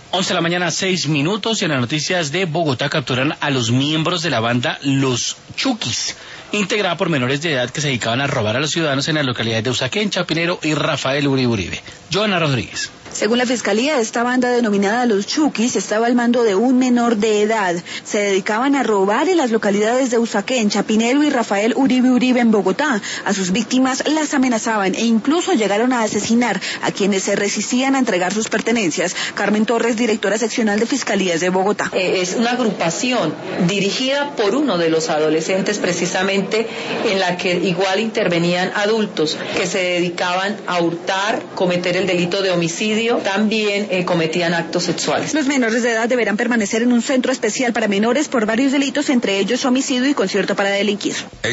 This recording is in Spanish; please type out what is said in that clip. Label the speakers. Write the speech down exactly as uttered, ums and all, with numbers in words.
Speaker 1: once de la mañana, seis minutos, y en las noticias de Bogotá capturan a los miembros de la banda Los Chukis, integrada por menores de edad que se dedicaban a robar a los ciudadanos en las localidades de Usaquén, Chapinero y Rafael Uribe Uribe. Joana Rodríguez.
Speaker 2: Según la Fiscalía, esta banda denominada Los Chukis estaba al mando de un menor de edad. Se dedicaban a robar en las localidades de Usaquén, Chapinero y Rafael Uribe Uribe en Bogotá. A sus víctimas las amenazaban e incluso llegaron a asesinar a quienes se resistían a entregar sus pertenencias. Carmen Torres, directora seccional de Fiscalías de Bogotá.
Speaker 3: Eh, es una agrupación dirigida por uno de los adolescentes, precisamente, en la que igual intervenían adultos que se dedicaban a hurtar, cometer el delito de homicidio. También eh, cometían actos sexuales.
Speaker 2: Los menores de edad deberán permanecer en un centro especial para menores por varios delitos, entre ellos homicidio y concierto para delinquir.